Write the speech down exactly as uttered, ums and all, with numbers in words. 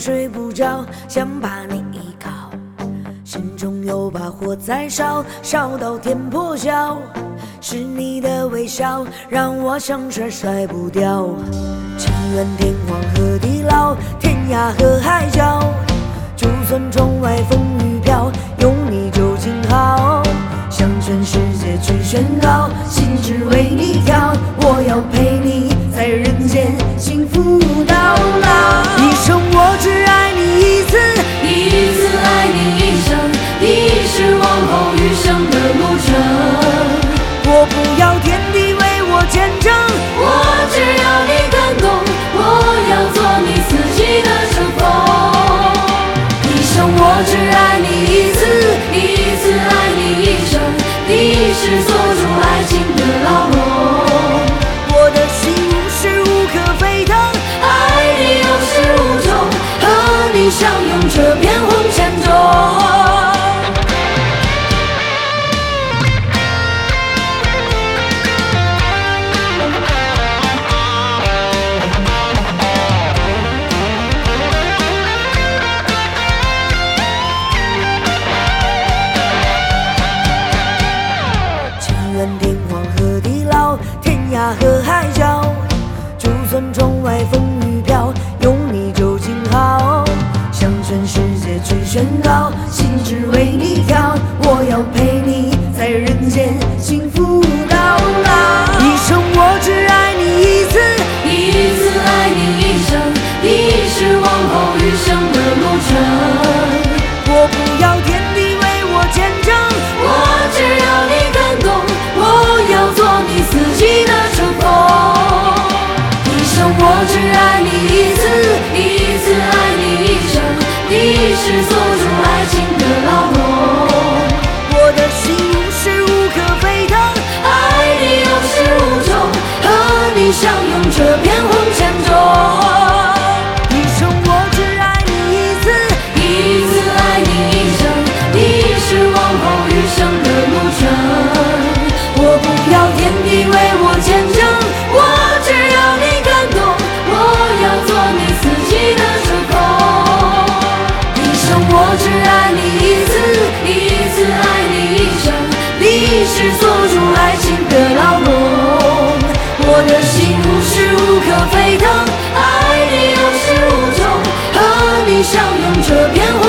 睡不着，想把你依靠，心中有把火在烧，烧到天破晓。是你的微笑让我想甩甩不掉，情愿天荒和地老，天涯和海角。就算窗外风雨飘，有你就静好。向全世界去宣告，心只为你跳。我要陪你在人间幸福到老。一生我只爱你一次， 一次爱你一生，你是往后余生的路程。 我不要天地为我见证， 我只要你感动，我要做你四季的乘风。一生我只爱你一次，一次爱你一生，你是锁住爱情的牢笼。 我的心无时无刻沸腾， 爱你有始无终，和你相拥这片红尘中。 天荒和地老，天涯和海角。就算窗外风雨飘，有你就静好。向全世界去宣告，心只为你跳。我要陪你在人间幸福到老。一生我只爱你一次， 一次爱你一生，你是往后余生的路程。 我不要天地为我见证， 我只要你感动，我要做你四季的乘风。一生我只爱你一次，一次爱你一生，你是锁住爱情的牢笼。 我的心无时无刻沸腾， 爱你有始无终，和你相拥这片红尘中。 一生我只爱你一次， 一次爱你一生，你是往后余生的路程。我不要天地为我见证，我只要你感动，我要做你四季的乘风。一生我只爱你一次，一次爱你一生，你是锁住爱情的牢笼。我的心无时无刻沸腾，爱你有始无终，和你相拥这片红